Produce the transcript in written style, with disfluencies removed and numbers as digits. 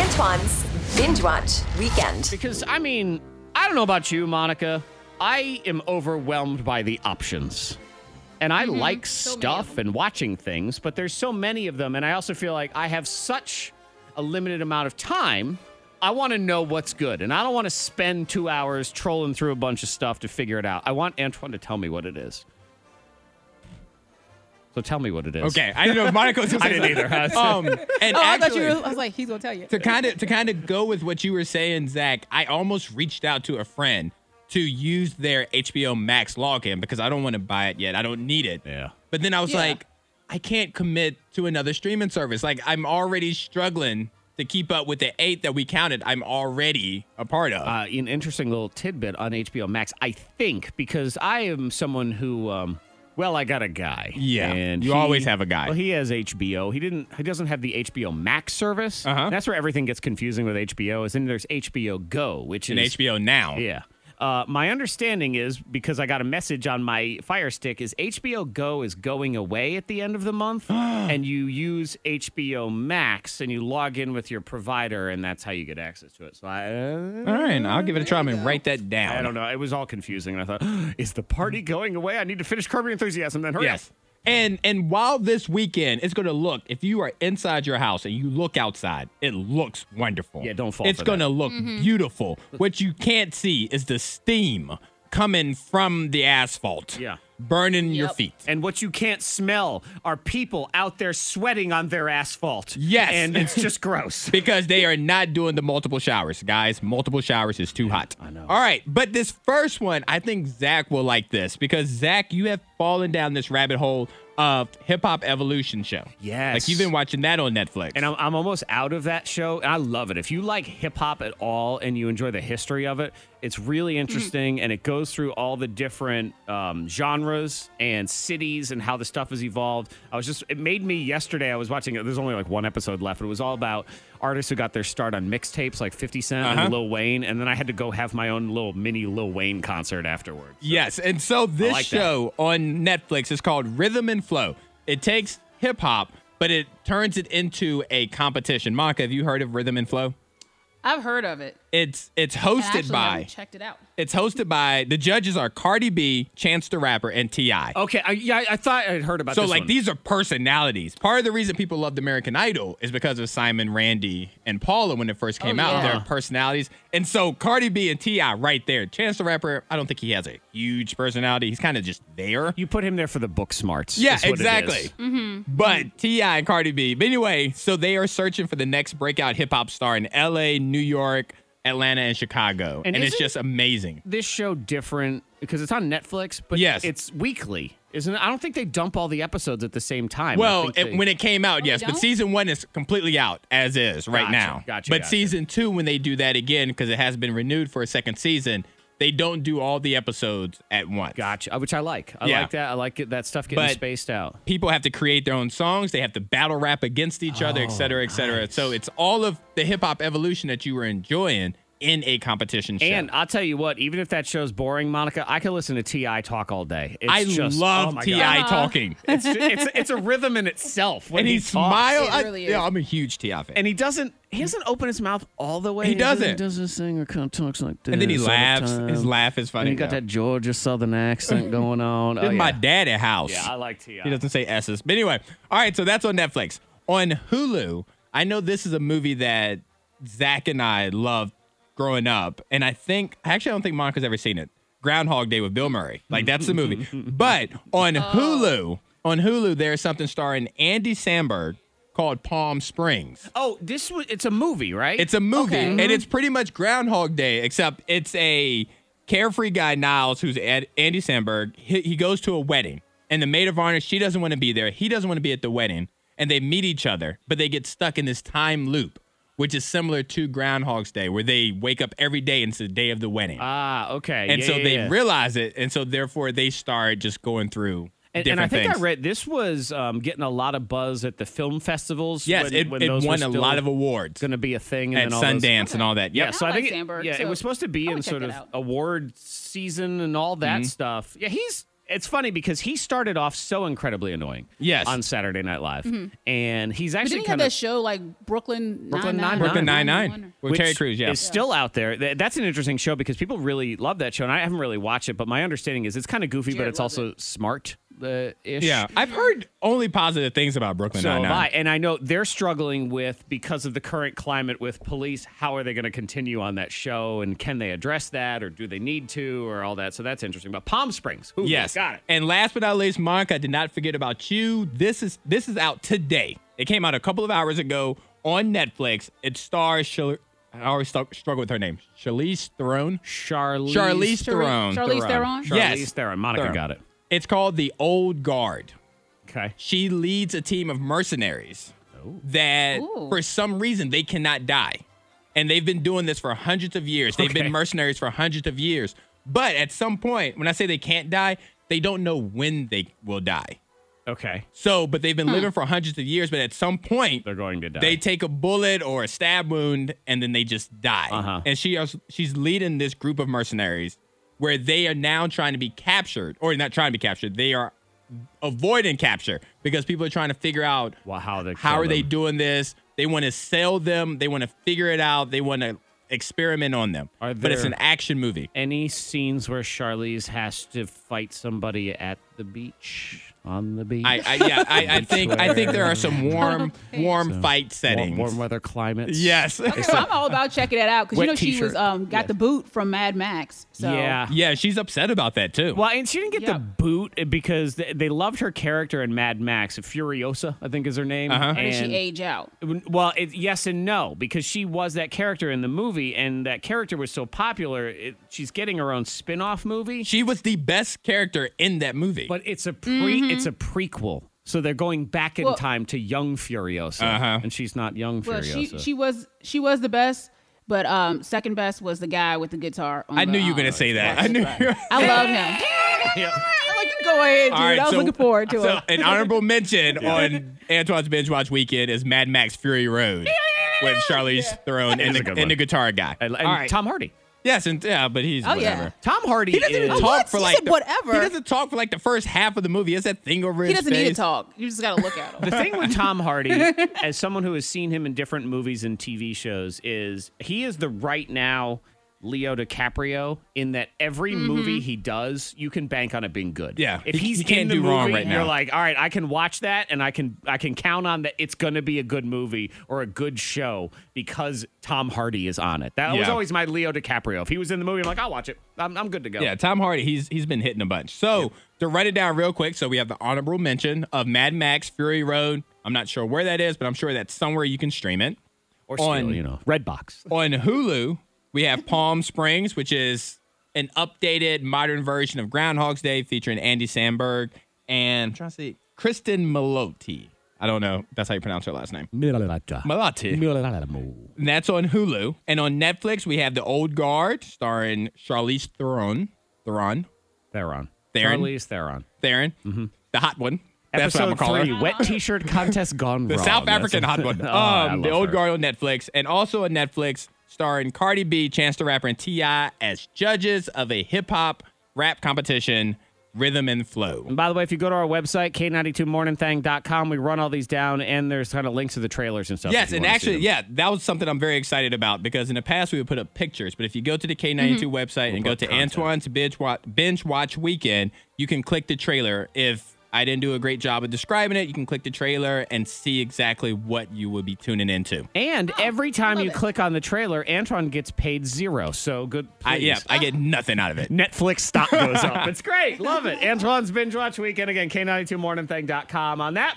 Antoine's Binge Watch Weekend. Because, I mean, I don't know about you, Monica. I am overwhelmed by the options. And I like stuff and watching things, but there's so many of them. And I also feel like I have such a limited amount of time. I want to know what's good. And I don't want to spend 2 hours trolling through a bunch of stuff to figure it out. I want Antoine to tell me what it is. So tell me what it is. Okay, I didn't know if Monica was going to say I didn't either. And I thought actually, I was like, he's gonna tell you. to kind of go with what you were saying, Zach, I almost reached out to a friend to use their HBO Max login because I don't want to buy it yet. I don't need it. Yeah. But then I was like, I can't commit to another streaming service. Like, I'm already struggling to keep up with the 8 that we counted. I'm already a part of. An interesting little tidbit on HBO Max, I think, because I am someone who, I got a guy. Yeah, and you always have a guy. Well, he has HBO. He doesn't have the HBO Max service. That's where everything gets confusing with HBO. Is then there's HBO Go, which and is HBO Now. Yeah. My understanding is, because I got a message on my Fire Stick, is HBO Go is going away at the end of the month, and you use HBO Max, and you log in with your provider, and that's how you get access to it. So All right, I'll give it a try. I'm going to write that down. I don't know. It was all confusing, and I thought, is the party going away? I need to finish Curb Your Enthusiasm, then hurry up. And while this weekend, it's going to look, if you are inside your house and you look outside, it looks wonderful. Yeah, don't fall It's for going to that. look beautiful. What you can't see is the steam coming from the asphalt. Yeah. Burning your feet. And what you can't smell are people out there sweating on their asphalt. Yes. And it's just gross. Because they are not doing the multiple showers. Guys, multiple showers is too hot. I know. All right. But this first one, I think Zach will like this because, Zach, you have fallen down this rabbit hole of Hip Hop Evolution show. Yes. Like, you've been watching that on Netflix. And I'm almost out of that show, and I love it. If you like hip-hop at all and you enjoy the history of it, it's really interesting, and it goes through all the different genres and cities and how the stuff has evolved. It made me, yesterday, I was watching it. There's only like one episode left, but it was all about artists who got their start on mixtapes like 50 Cent and Lil Wayne, and then I had to go have my own little mini Lil Wayne concert afterwards. So. Yes, and so this like show on Netflix is called Rhythm and Flow. It takes hip hop, but it turns it into a competition. Monica, have you heard of Rhythm and Flow? I've heard of it. It's I hosted actually by. haven't checked it out. It's hosted by, the judges are Cardi B, Chance the Rapper, and T.I. Okay, I thought I'd heard about So, this like, one. these are personalities. Part of the reason people loved American Idol is because of Simon, Randy, and Paula when it first came out. yeah. They're personalities. And so Cardi B and T.I. right there. Chance the Rapper, I don't think he has a huge personality. He's kind of just there. You put him there for the book smarts. Yeah, is what it exactly. is. But T.I. and Cardi B. But anyway, so they are searching for the next breakout hip-hop star in L.A., New York, Atlanta, and Chicago. And it's isn't just amazing. This show different because it's on Netflix, but Yes. it's weekly, isn't it? I don't think they dump all the episodes at the same time. Well, I think when it came out, yes. they But don't? season 1 is completely out, as is, right Gotcha, now. gotcha. Season 2, when they do that again, because it has been renewed for a second season, they don't do all the episodes at once. Gotcha, which I like. I Yeah. like that. I like that stuff getting But- spaced out. People have to create their own songs. They have to battle rap against each other, et cetera, et cetera. nice. So it's all of the hip-hop evolution that you were enjoying in a competition show. And I'll tell you what, even if that show's boring, Monica, I could listen to T.I. talk all day. It's I just, love oh my T.I. God. talking. It's a rhythm in itself. When And he talks. smiles. It really is. Yeah, I'm a huge T.I. fan. And he doesn't open his mouth all the way. He doesn't. He does this thing or kind of talks like this. And then he all the laughs. time. His laugh is funny. And he got though. that Georgia Southern accent going on. This is my daddy house. Yeah, I like T.I. He doesn't say S's. But anyway, all right, so that's on Netflix. On Hulu, I know this is a movie that Zach and I loved growing up. And I don't think Monica's ever seen it. Groundhog Day with Bill Murray. Like, that's the movie. But on Hulu, there's something starring Andy Samberg called Palm Springs. Oh, it's a movie, right? It's a movie, Okay. and it's pretty much Groundhog Day, except it's a carefree guy, Niles, who's Andy Samberg. He goes to a wedding, and the maid of honor, she doesn't want to be there. He doesn't want to be at the wedding, and they meet each other, but they get stuck in this time loop, which is similar to Groundhog's Day, where they wake up every day and it's the day of the wedding. Okay. And Yeah, so yeah, they yeah. realize it, and so therefore they start just going through And different I think things. I read this was getting a lot of buzz at the film festivals. Yes, it those won were a still lot of awards Going to be a thing and at then all those- Sundance and all that. Yeah, Yep. so I I think like Sandberg, it so was supposed to be I in would check sort it of out. award season and all that stuff. Yeah, It's funny because he started off so incredibly annoying. Yes. On Saturday Night Live, and he's But actually didn't he have kind that of show like Brooklyn Brooklyn Nine-Nine? Nine-Nine. Brooklyn Nine-Nine with which Terry Crews, yeah. is still out there. That's an interesting show because people really love that show, and I haven't really watched it. But my understanding is it's kind of goofy, but Jared it's loves also smart. Ish. Yeah, I've heard only positive things about Brooklyn So have I, Nine-Nine. and I know they're struggling with, because of the current climate with police, how are they going to continue on that show, and can they address that, or do they need to, or all that? So that's interesting. But Palm Springs, Hulu, Yes, got it. And last but not least, Monica, I did not forget about you. This is out today. It came out a couple of hours ago on Netflix. It stars I always struggle with her name. Charlize Theron. Charlize Theron. Charlize Theron? Yes. Charlize Theron. Monica Theron. got it. It's called The Old Guard. Okay. She leads a team of mercenaries that, Ooh. for some reason, they cannot die. And they've been doing this for hundreds of years. They've Okay. been mercenaries for hundreds of years. But at some point, when I say they can't die, they don't know when they will die. Okay. So, but they've been living for hundreds of years, but at some point, They're going to die. they take a bullet or a stab wound and then they just die. Uh-huh. And she's leading this group of mercenaries where they are now trying to be captured, or not trying to be captured. They are avoiding capture because people are trying to figure out Well, how are kill they them. doing this. They want to sell them. They want to figure it out. They want to experiment on them. Are But it's there- an action movie. Any scenes where Charlize has to fight somebody at the beach? On the beach? I think there are some warm fight settings. Warm weather climates. Yes. Okay, well, I'm all about checking that out because Wet you know she was t-shirt. got the boot from Mad Max. So Yeah. Yeah, she's upset about that too. Well, and she didn't get the Yep. boot because they loved her character in Mad Max. Furiosa, I think is her name. Uh-huh. Or did And- she age out? Well, yes and no, because she was that character in the movie, and that character was so popular. She's getting her own spin-off movie, She was the best character in that movie. but it's a it's a prequel. So they're going back in Well- time to young Furiosa, Uh-huh. and she's not young Well, Furiosa. she was the best, but second best was the guy with the guitar. On I knew you were the, going to say that. I knew you were. I love him. Yeah. I'm like, you go ahead, dude. All right, I was so- looking forward to So it. an honorable mention on Antoine's Binge Watch Weekend is Mad Max Fury Road with Charlize Theron and That's a good the one. guitar guy. And All right. Tom Hardy. Yes, but he's Oh, yeah. whatever. Tom Hardy He doesn't even is. talk what? for You like said whatever. He doesn't talk for like the first half of the movie. He has that thing over He his doesn't face. need to talk. You just got to look at him. The thing with Tom Hardy, as someone who has seen him in different movies and TV shows, is he is the right now Leo DiCaprio in that every movie he does, you can bank on it being good. Yeah, If he he's can't in the do movie, wrong right you're now. like, all right, I can watch that and I can count on that it's going to be a good movie or a good show because Tom Hardy is on it. That was Yeah. always my Leo DiCaprio. If he was in the movie, I'm like, I'll watch it. I'm good to go. Yeah, Tom Hardy, he's been hitting a bunch. So to write it down real quick, so we have the honorable mention of Mad Max Fury Road. I'm not sure where that is, but I'm sure that's somewhere you can stream it. Or still, on- Redbox. On Hulu, we have Palm Springs, which is an updated modern version of Groundhog's Day featuring Andy Samberg and I'm trying to see Kristen Milotti. I don't know. That's how you pronounce her last name. Milotti. And that's on Hulu. And on Netflix, we have The Old Guard starring Charlize Theron. Theron. Charlize Theron. The hot one. That's what I'm Episode gonna call 3, her. Wet T-shirt contest gone The wrong. South That's African a- hot one. Oh, I love The Old her. Guard on Netflix. And also on Netflix, starring Cardi B, Chance the Rapper, and T.I. as judges of a hip-hop rap competition, Rhythm and Flow. And by the way, if you go to our website, K92morningthang.com, we run all these down, and there's kind of links to the trailers and stuff. Yes, if you and wanna see actually, them. that was something I'm very excited about because in the past we would put up pictures, but if you go to the K92 website and go put to content. Antoine's Binge Watch Weekend, you can click the trailer. If I didn't do a great job of describing it, you can click the trailer and see exactly what you would be tuning into. And every time love you it. click on the trailer, Antoine gets paid $0. So good. Please. I get nothing out of it. Netflix stock goes up. It's great. Love it. Antoine's Binge Watch Weekend. Again, K92morningthang.com on that.